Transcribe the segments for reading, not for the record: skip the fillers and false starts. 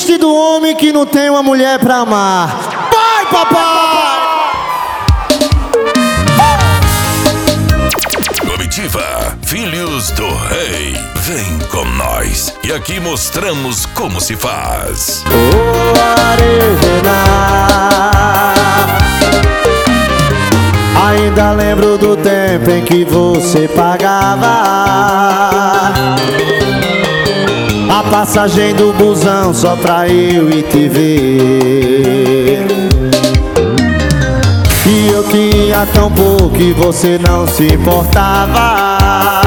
desiste do homem que não tem uma mulher pra amar. Vai, papai! Comitiva, filhos do rei, vem com nós e aqui mostramos como se faz. Oh, Arejena, ainda lembro do tempo em que você pagava a passagem do busão só pra eu ir te ver. E eu tinha tão pouco e você não se importava,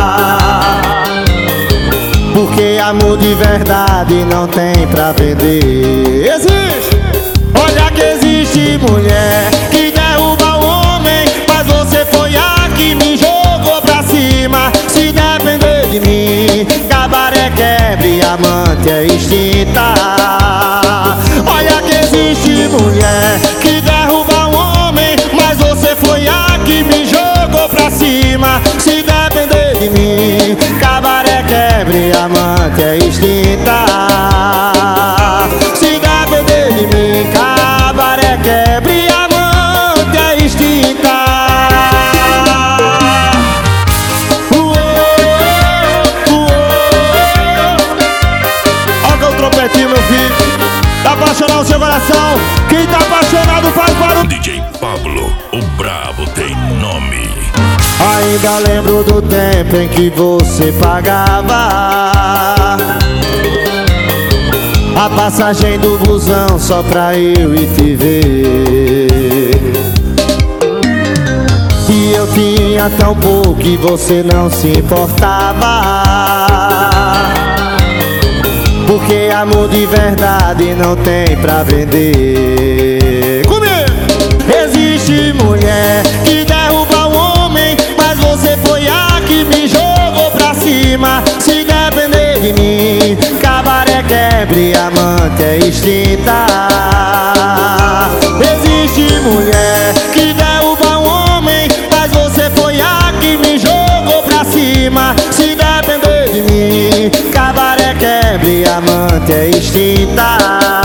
porque amor de verdade não tem pra vender. Existe! Olha que existe mulher que derruba o homem, mas você foi a que me jogou pra cima. Se depender de mim, cabaré quebre, amante é extinta. Olha que existe mulher que derruba o homem, mas você foi a que me jogou pra cima. Se depender de mim, cabaré quebre, amante é extinta. Se depender de mim, cabaré quebre, amante é extinta. Olha o trompetinho, meu filho. Tá apaixonado o seu coração? Quem tá apaixonado faz barulho. DJ Pablo, o brabo tem nome. Ainda lembro do tempo em que você pagava a passagem do busão só pra eu ir te ver. E eu tinha tão pouco e você não se importava, porque amor de verdade não tem pra vender. Comigo! Existe mulher que derruba o homem, mas você foi a que me jogou pra cima. Se depender de mim, cabaré quebre, amante é extinta. Existe mulher que derruba o homem, mas você foi a que me jogou pra cima. Se depender de mim, cabaré quebre, amante é extinta.